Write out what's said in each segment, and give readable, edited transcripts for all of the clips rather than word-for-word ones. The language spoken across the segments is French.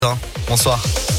Bonsoir.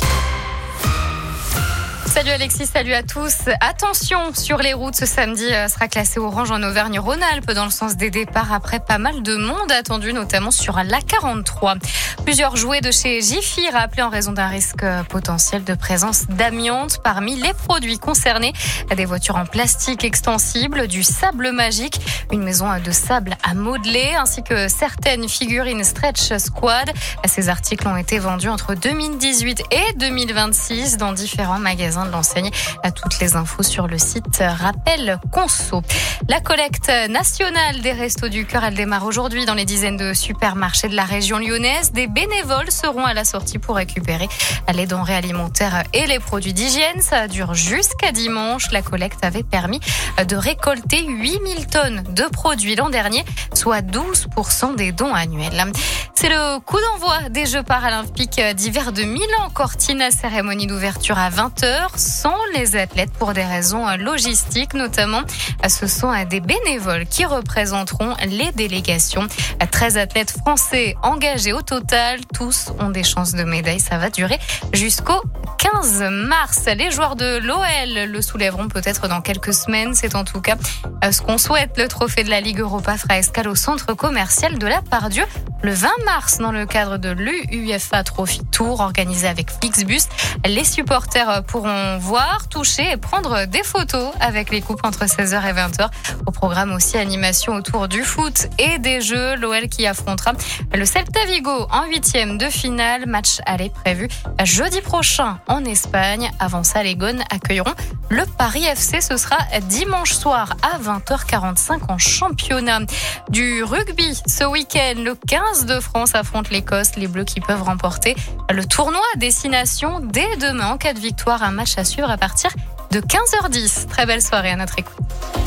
Salut Alexis, salut à tous. Attention sur les routes, ce samedi sera classé orange en Auvergne-Rhône-Alpes dans le sens des départs après pas mal de monde attendu, notamment sur l'A43. Plusieurs jouets de chez Jiffy rappelés en raison d'un risque potentiel de présence d'amiante. Parmi les produits concernés, des voitures en plastique extensible, du sable magique, une maison de sable à modeler, ainsi que certaines figurines Stretch Squad. Ces articles ont été vendus entre 2018 et 2026 dans différents magasins de l'enseigne. Toutes les infos sur le site Rappel Conso. La collecte nationale des Restos du Cœur, elle démarre aujourd'hui dans les dizaines de supermarchés de la région lyonnaise. Des bénévoles seront à la sortie pour récupérer les denrées alimentaires et les produits d'hygiène. Ça dure jusqu'à dimanche. La collecte avait permis de récolter 8000 tonnes de produits l'an dernier, soit 12% des dons annuels. C'est le coup d'envoi des Jeux paralympiques d'hiver de Milan Cortina, cérémonie d'ouverture à 20h, sans les athlètes pour des raisons logistiques notamment. Ce sont des bénévoles qui représenteront les délégations. 13 athlètes français engagés au total, tous ont des chances de médaille. Ça va durer jusqu'au 15 mars. Les joueurs de l'OL le soulèveront peut-être dans quelques semaines. C'est en tout cas ce qu'on souhaite. Le trophée de la Ligue Europa fera escale au centre commercial de la Part-Dieu le 20 mars dans le cadre de l'UEFA Trophy Tour organisé avec Flixbus. Les supporters pourront voir, toucher et prendre des photos avec les coupes entre 16h et 20h. Au programme aussi animation autour du foot et des jeux. L'OL qui affrontera le Celta Vigo en 8e de finale. Match aller prévu jeudi prochain en Espagne. Avant ça, les Gones accueilleront le Paris FC. Ce sera dimanche soir à 20h45 en championnat. Du rugby ce week-end, le 15 de France affronte l'Écosse. Les Bleus qui peuvent remporter le tournoi Destination dès demain en cas de victoire. Un match à suivre à partir de 15h10. Très belle soirée à notre écoute.